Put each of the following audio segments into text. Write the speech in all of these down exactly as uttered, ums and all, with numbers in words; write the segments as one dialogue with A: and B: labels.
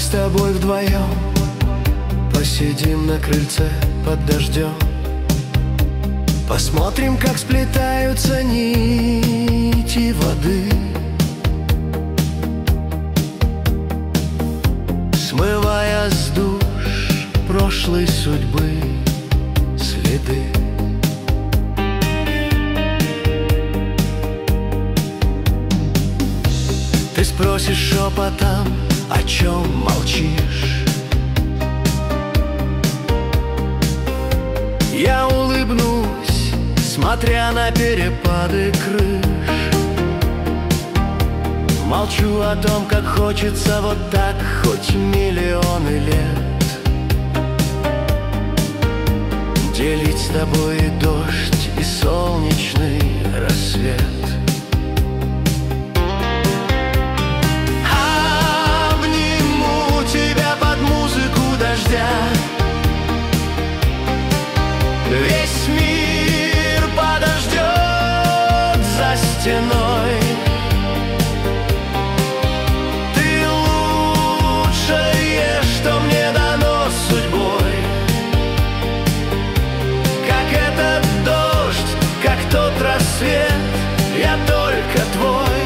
A: с тобой вдвоем посидим на крыльце под дождем, посмотрим, как сплетаются нити воды, смывая с душ прошлой судьбы следы. Ты спросишь шепотом, о чем молчишь. Я улыбнусь, смотря на перепады крыш. Молчу о том, как хочется вот так хоть миллионы лет делить с тобой и дождь, и солнечный рассвет. Весь мир подождет за стеной. Ты лучшее, что мне дано судьбой, как этот дождь, как тот рассвет, я только твой.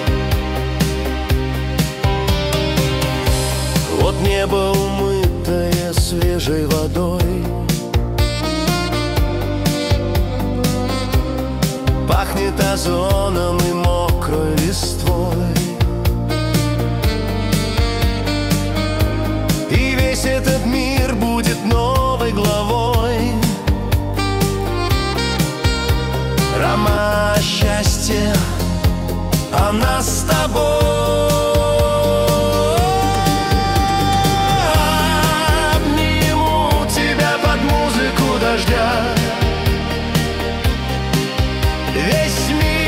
A: Вот небо, умытое свежей водой, пахнет озоном и мокрой листвой, и весь этот мир будет новой главой. Роман счастья, а нас с тобой. Обниму тебя под музыку дождя. Весь мир